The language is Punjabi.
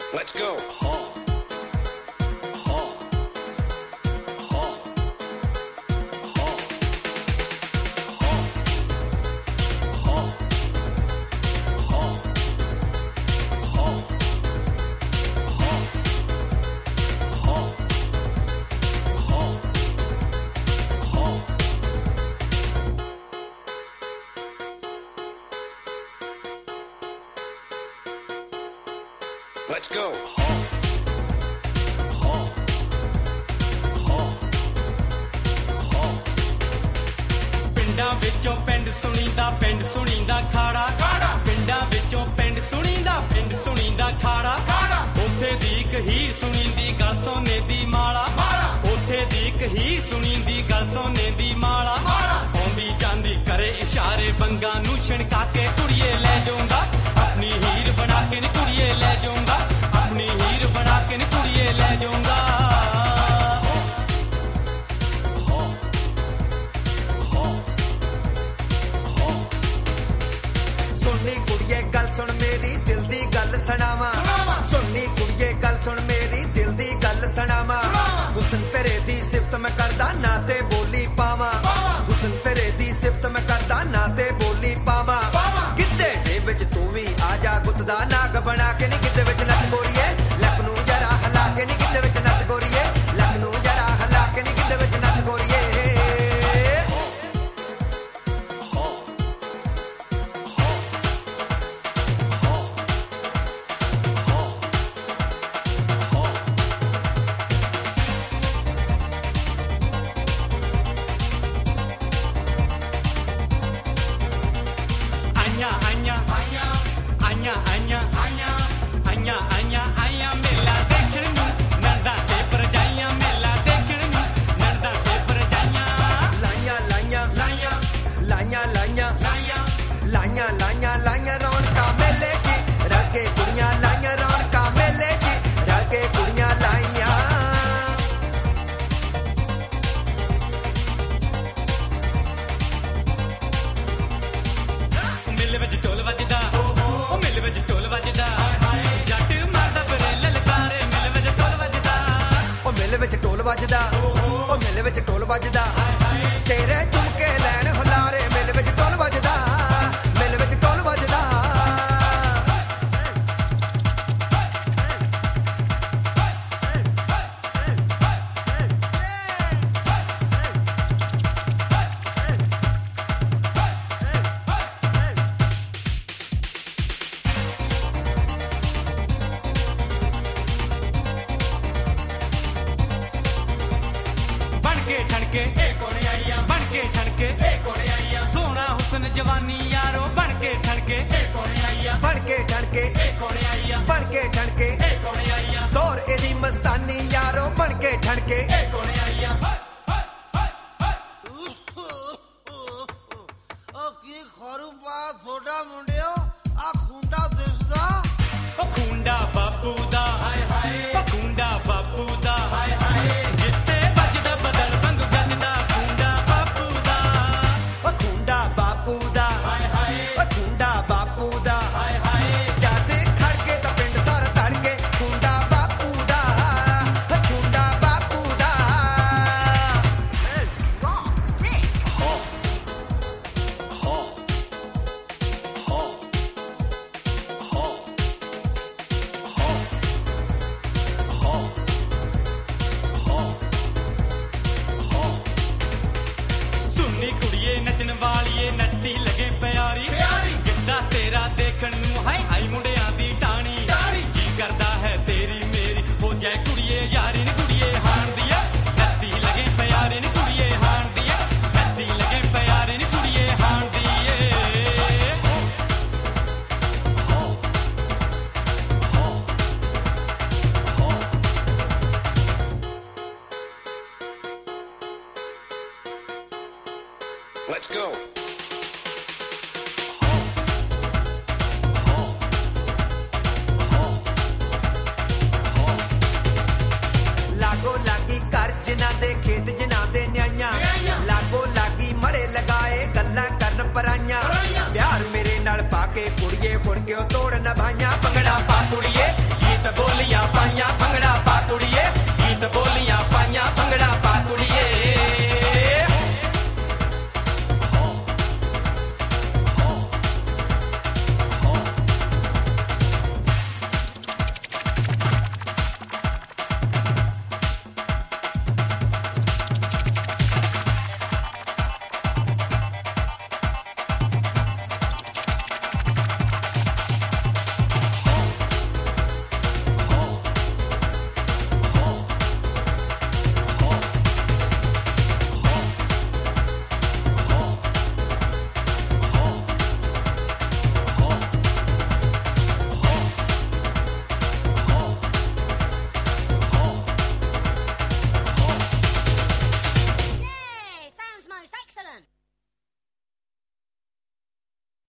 Let's go. Let's go. ਪਿੰਡਾਂ ਵਿੱਚੋਂ ਪਿੰਡ ਸੁਣੀਂਦਾ ਖਾੜਾ ਪਿੰਡਾਂ ਵਿੱਚੋਂ ਪਿੰਡ ਸੁਣੀਂਦਾ ਖਾੜਾ ਉੱਥੇ ਦੀ ਇੱਕ ਹੀਰ ਸੁਣੀਂਦੀ ਗੱਲ ਸੋਨੇ ਦੀ ਮਾਲਾ ਉੱਥੇ ਦੀ ਇੱਕ ਹੀਰ ਸੁਣੀਂਦੀ ਗੱਲ ਸੋਨੇ ਦੀ ਮਾਲਾ ਆਉਂਦੀ ਜਾਂਦੀ ਕਰੇ ਇਸ਼ਾਰੇ ਬੰਗਾਂ ਨੂੰ ਛਿਣਕਾ ਕੇ ਕੁੜੀਏ ਲੈ ਜਾਊਂਗਾ ਆਪਣੀ ਹੀਰ ਬਣਾ ਕੇ ਨੀ ਕੁੜੀਏ ਲੈ ਜਾਊਂਗਾ ਆਪਣੀ ਹੀਰ ਬਣਾ ਕੇ ਨੀ ਕੁੜੀਏ ਲੈ ਜਾਊਂਗਾ ਸੁਣਨੀ ਕੁੜੀਏ ਗੱਲ ਸੁਣ ਮੇਰੀ ਦਿਲ ਦੀ ਗੱਲ ਸੁਣਾਵਾਂ ਸੁਣਨੀ ਕੁੜੀਏ ਗੱਲ ਸੁਣ ਮੇਰੀ ਦਿਲ ਦੀ ਗੱਲ ਸੁਣਾਵਾਂ ਹੁਸਨ ਤੇਰੇ ਦੀ ਸਿਫਤ ਮੈਂ ਕਰਦਾ ਨਾ ਤੇ ਬੋਲੀ ਪਾਵਾਂ ਹੁਸਨ ਤੇਰੇ ਦੀ ਸਿਫਤ ਮੈਂ ਕਰਦਾ ਨਾ ਤੇ ਬੋਲੀ ਪਾਵਾਂ ਗਿੱਧੇ ਦੇ ਵਿੱਚ ਤੂੰ ਵੀ ਆ ਜਾ ਗੁੱਤ ਦਾ ਨਾਗ ਬਣਾ ਕੇ ਨੀ ਗਿੱਧੇ ਵਿੱਚ ਨੱਚ ਗੋਰੀਏ ਲੱਕ ਨੂੰ ਜਰਾ ਹਿਲਾ ਕੇ ਨੀ ਗਿੱਧੇ ਵਿੱਚ ਨੱਚ ਗੋਰੀਏ ਲੱਕ ਨੂੰ ਜਰਾ ਹਿਲਾ ਕੇ ਨੀ ਗਿੱਧੇ ਵਿੱਚ ਨੱਚ ਗੋਰੀਏ ਆਈਆਂ ਮੇਲਾ ਦੇਖਣ ਨੂੰ ਨੰਦਾ ਤੇ ਪਰਜਾਈਆਂ ਮੇਲਾ ਦੇਖਣ ਨੂੰ ਨੰਦਾ ਤੇ ਪਰਜਾਈਆਂ ਲਾਈਆਂ ਰੌਣਕਾਂ ਮੇਲੇ 'ਚ ਰਗੇ ਕੁੜੀਆਂ ਲਾਈਆਂ ਰੌਣਕਾਂ ਮੇਲੇ 'ਚ ਰਗੇ ਕੁੜੀਆਂ ਲਾਈਆਂ ਮਿਲ ਵਿੱਚ ਢੋਲ ਵੱਜਦਾ ਉਹ ਮਿਲ ਵਿੱਚ ਢੋਲ ਵੱਜਦਾ ਜੱਟ ਮਾਰਦਾ ਫਿਰੇ ਲਲਕਾਰੇ ਮਿਲ ਵਿੱਚ ਢੋਲ ਵੱਜਦਾ ਉਹ ਮਿਲ ਵਿੱਚ ਢੋਲ ਵੱਜਦਾ ਉਹ ਮਿਲ ਵਿੱਚ ਢੋਲ ਵੱਜਦਾ ਤੇਰੇ ਝੁਮਕੇ ਲੈਣ ਹੁਲਾਰੇ ਮਿਲ ਵਿੱਚ ਢੋਲ ਵੱਜਦਾ ਮਿਲ ਵਿੱਚ ਢੋਲ ਵੱਜਦਾ ਠਣਕੇ ਬਣ ਕੇ ਠਣਕੇ ਸੋਹਣਾ ਹੁਸਨ ਜਵਾਨੀ ਯਾਰੋ ਬਣ ਕੇ ਠਣਕੇ ਬਣ ਕੇ ਠਣਕੇ ਦੌਰ ਇਹਦੀ ਮਸਤਾਨੀ ਯਾਰੋ ਬਣ ਕੇ ਠਣਕੇ ਕੀ ਖਰੂ ਬਾ ਥੋੜਾ ਮੁੰਡਿਓ ਆ ਖੁੰਡਾ ਦਿਸਦਾ ਉਹ ਖੁੰਡਾ ਬਾਪੂ ਦਾ ਹਾਏ ਹਾਏ ਉਹ ਖੁੰਡਾ ਬਾਪੂ ਦਾ ਹਾਏ ਹਾਏ ਜਿੱਤੇ ਵੱਜਦਾ ਬਦਲ ਬੰਗ ਗੱਜਦਾ ਖੁੰਡਾ ਬਾਪੂ ਦਾ ਉਹ ਖੁੰਡਾ ਬਾਪੂ ਦਾ ਹਾਏ ਹਾਏ ਉਹ ਖੁੰਡਾ ਬਾਪੂ ਦਾ ਹਾਏ ਹਾਏ ਜਦ ਖੜਕੇ ਤਾਂ ਪਿੰਡ ਸਾਰਾ ਤੜ ਕੇ ਖੁੰਡਾ ਬਾਪੂ ਦਾ ਖੁੰਡਾ ਬਾਪੂ ਦਾ ਸੁਣਨੀ ਕੁੜੀਏ ਨੱਚਣ ਵਾਲੀਏ ਨੱਚਦੀ ਲੱਗੇ ਪਿਆਰੀ ਗਿੱਧਾ ਤੇਰਾ ਦੇਖਣ ਨੂੰ ਹਾਏ ਆਈ ਮੁੰਡਿਆਂ ਦੀ ਟਾਣੀ ਜੀ ਕਰਦਾ ਹੈ ਤੇਰੀ ਮੇਰੀ ਹੋ ਜਾਏ ਕੁੜੀਏ ਯਾਰੀ ਨੀ ਕੁੜੀਏ ਹਾਣ ਦੀ ਐ ਨੱਚਦੀ ਲੱਗੇ ਪਿਆਰੀ ਨੀ ਕੁੜੀਏ ਹਾਣ ਦੀ ਐ ਨੱਚਦੀ ਲੱਗੇ ਪਿਆਰੀ ਨੀ ਕੁੜੀਏ ਹਾਣ ਦੀ ਏ Let's go.